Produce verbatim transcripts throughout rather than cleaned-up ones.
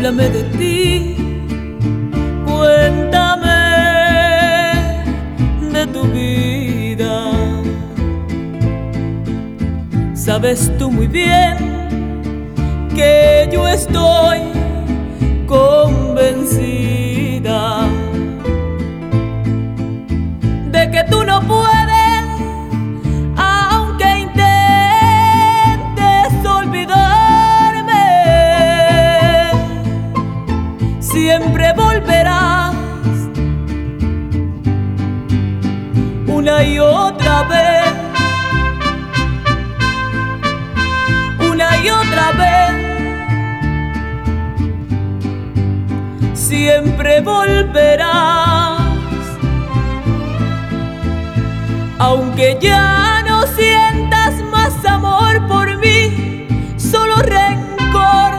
háblame de ti, cuéntame de tu vida. Sabes tú muy bien que yo estoy convencida de que tú no puedes, aunque intentes olvidarme, siempre volverás una y otra vez, una y otra vez, siempre volverás. Aunque ya no sientas más amor por mí, solo rencor,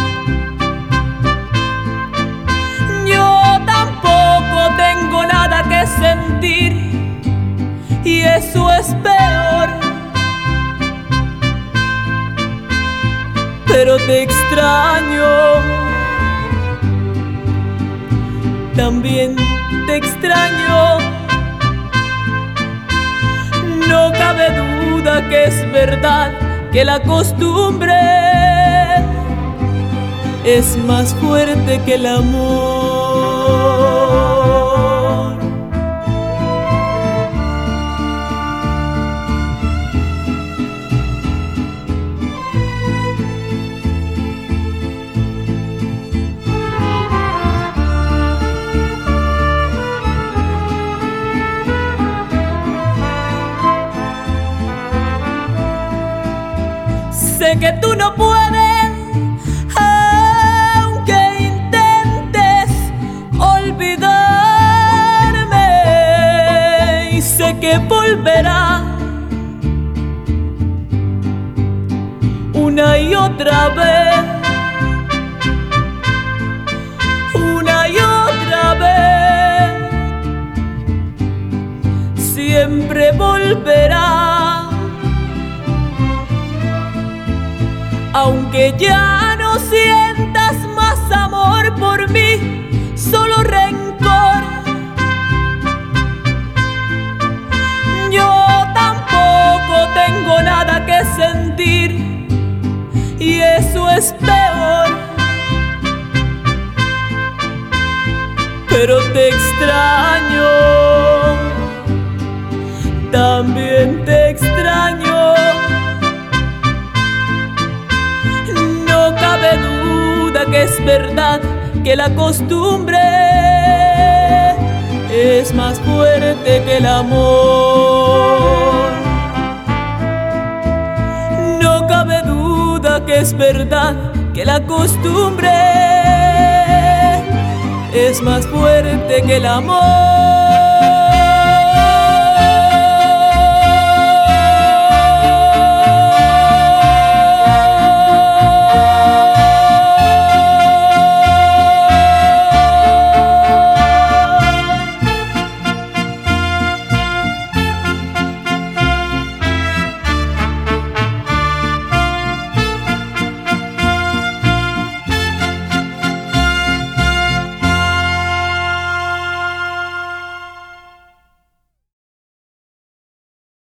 yo tampoco tengo nada que sentir, y eso es peor. Pero te extraño, también te extraño. No cabe duda que es verdad que la costumbre es más fuerte que el amor. Sé que tú no puedes, aunque intentes olvidarme, y sé que volverá una y otra vez, una y otra vez, siempre volverá. Aunque ya no sientas más amor por mí, solo rencor, yo tampoco tengo nada que sentir, y eso es peor. Pero te extraño, también te extraño. No cabe duda que es verdad que la costumbre es más fuerte que el amor. No cabe duda que es verdad que la costumbre es más fuerte que el amor.